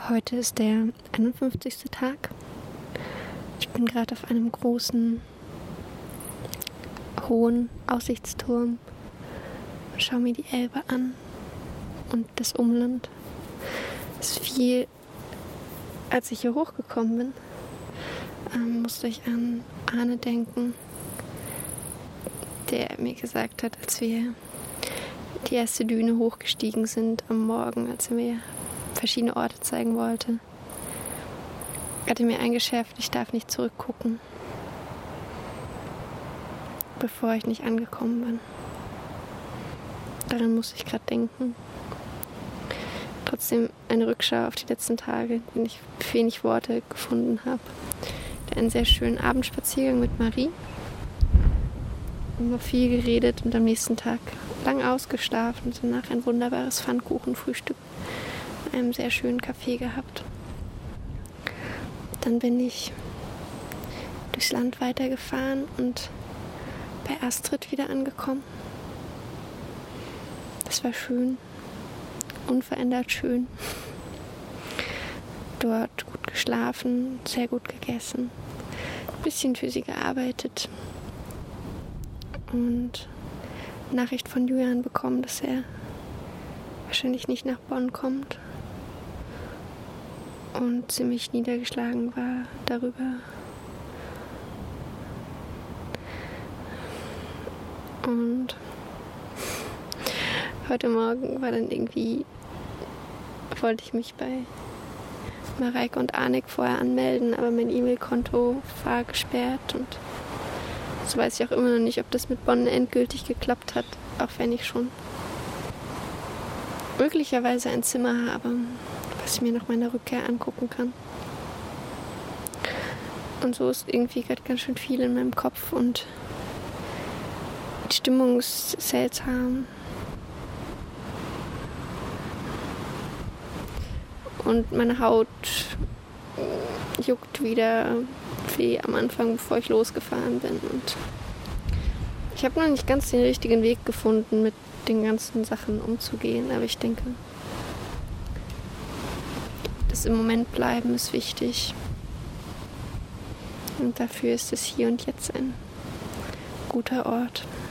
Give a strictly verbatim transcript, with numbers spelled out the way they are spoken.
Heute ist der einundfünfzigste Tag. Ich bin gerade auf einem großen, hohen Aussichtsturm und schaue mir die Elbe an und das Umland. Es ist viel, als ich hier hochgekommen bin, ähm, musste ich an Arne denken, der mir gesagt hat, als wir die erste Düne hochgestiegen sind am Morgen, als er mir verschiedene Orte zeigen wollte, hatte mir eingeschärft, ich darf nicht zurückgucken, bevor ich nicht angekommen bin. Daran musste ich gerade denken. Trotzdem eine Rückschau auf die letzten Tage, in denen ich wenig Worte gefunden habe. Einen sehr schönen Abendspaziergang mit Marie. Wir haben viel geredet und am nächsten Tag lang ausgeschlafen und danach ein wunderbares Pfannkuchenfrühstück in einem sehr schönen Café gehabt. Dann bin ich durchs Land weitergefahren und bei Astrid wieder angekommen. Das war schön, unverändert schön. Dort gut geschlafen, sehr gut gegessen, ein bisschen für sie gearbeitet und Nachricht von Julian bekommen, dass er wahrscheinlich nicht nach Bonn kommt und ziemlich niedergeschlagen war darüber. Und heute Morgen war dann irgendwie, wollte ich mich bei Mareike und Arnik vorher anmelden, aber mein E-Mail-Konto war gesperrt und so weiß ich auch immer noch nicht, ob das mit Bonn endgültig geklappt hat, auch wenn ich schon möglicherweise ein Zimmer habe, was ich mir nach meiner Rückkehr angucken kann. Und so ist irgendwie gerade ganz schön viel in meinem Kopf und die Stimmung ist seltsam. Und meine Haut juckt wieder wie am Anfang, bevor ich losgefahren bin. Und ich habe noch nicht ganz den richtigen Weg gefunden, mit den ganzen Sachen umzugehen. Aber ich denke, das im Moment bleiben ist wichtig. Und dafür ist es hier und jetzt ein guter Ort.